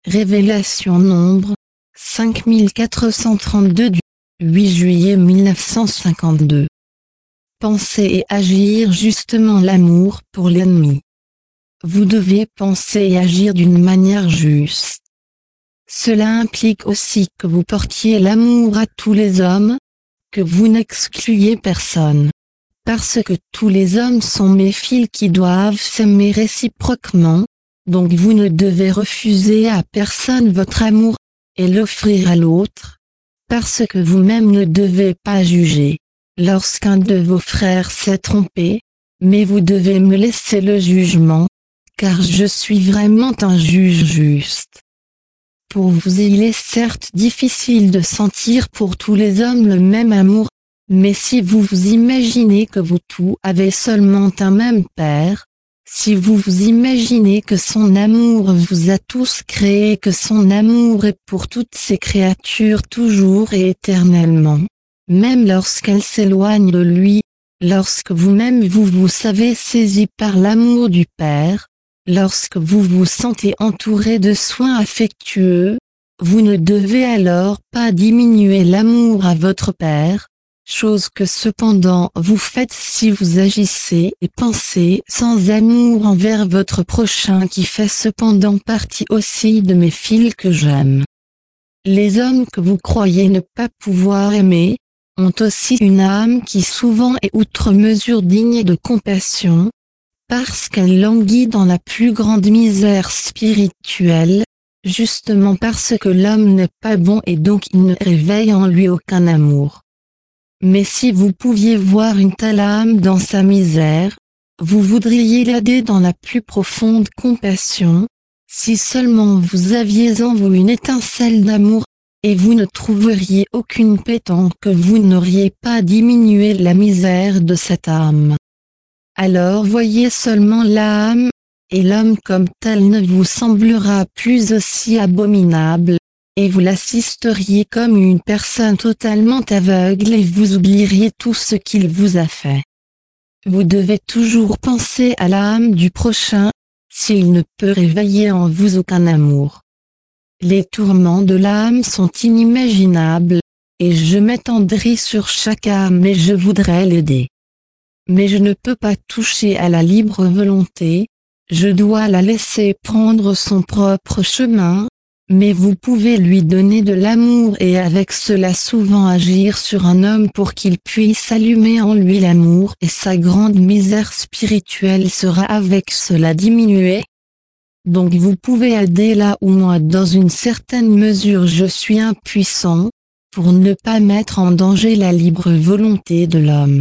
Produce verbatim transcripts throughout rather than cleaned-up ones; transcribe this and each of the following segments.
Révélation Nombre, cinq mille quatre cent trente-deux du huit juillet mille neuf cent cinquante-deux. Penser et agir justement l'amour pour l'ennemi. Vous devez penser et agir d'une manière juste. Cela implique aussi que vous portiez l'amour à tous les hommes, que vous n'excluiez personne. Parce que tous les hommes sont mes fils qui doivent s'aimer réciproquement, donc vous ne devez refuser à personne votre amour, et l'offrir à l'autre, parce que vous-même ne devez pas juger, lorsqu'un de vos frères s'est trompé, mais vous devez me laisser le jugement, car je suis vraiment un juge juste. Pour vous il est certes difficile de sentir pour tous les hommes le même amour, mais si vous vous imaginez que vous tous avez seulement un même Père, si vous vous imaginez que son amour vous a tous créés et que son amour est pour toutes ces créatures toujours et éternellement, même lorsqu'elles s'éloignent de lui, lorsque vous-même vous vous savez saisi par l'amour du Père, lorsque vous vous sentez entouré de soins affectueux, vous ne devez alors pas diminuer l'amour à votre Père, chose que cependant vous faites si vous agissez et pensez sans amour envers votre prochain qui fait cependant partie aussi de mes fils que j'aime. Les hommes que vous croyez ne pas pouvoir aimer, ont aussi une âme qui souvent est outre mesure digne de compassion, parce qu'elle languit dans la plus grande misère spirituelle, justement parce que l'homme n'est pas bon et donc il ne réveille en lui aucun amour. Mais si vous pouviez voir une telle âme dans sa misère, vous voudriez l'aider dans la plus profonde compassion, si seulement vous aviez en vous une étincelle d'amour, et vous ne trouveriez aucune paix tant que vous n'auriez pas diminué la misère de cette âme. Alors voyez seulement l'âme, et l'homme comme tel ne vous semblera plus aussi abominable, et vous l'assisteriez comme une personne totalement aveugle et vous oublieriez tout ce qu'il vous a fait. Vous devez toujours penser à l'âme du prochain, s'il ne peut réveiller en vous aucun amour. Les tourments de l'âme sont inimaginables, et je m'étendrai sur chaque âme et je voudrais l'aider. Mais je ne peux pas toucher à la libre volonté, je dois la laisser prendre son propre chemin, mais vous pouvez lui donner de l'amour et avec cela souvent agir sur un homme pour qu'il puisse allumer en lui l'amour et sa grande misère spirituelle sera avec cela diminuée. Donc vous pouvez aider là où moi dans une certaine mesure je suis impuissant, pour ne pas mettre en danger la libre volonté de l'homme.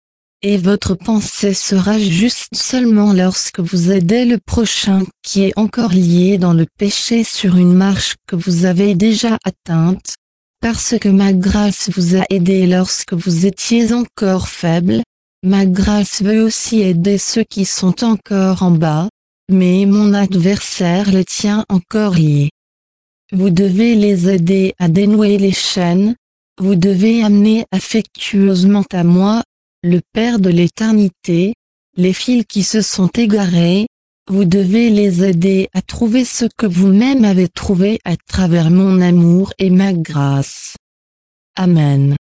Et votre pensée sera juste seulement lorsque vous aidez le prochain qui est encore lié dans le péché sur une marche que vous avez déjà atteinte, parce que ma grâce vous a aidé lorsque vous étiez encore faible, ma grâce veut aussi aider ceux qui sont encore en bas, mais mon adversaire les tient encore liés. Vous devez les aider à dénouer les chaînes, vous devez amener affectueusement à moi, le Père de l'éternité, les fils qui se sont égarés, vous devez les aider à trouver ce que vous-même avez trouvé à travers mon amour et ma grâce. Amen.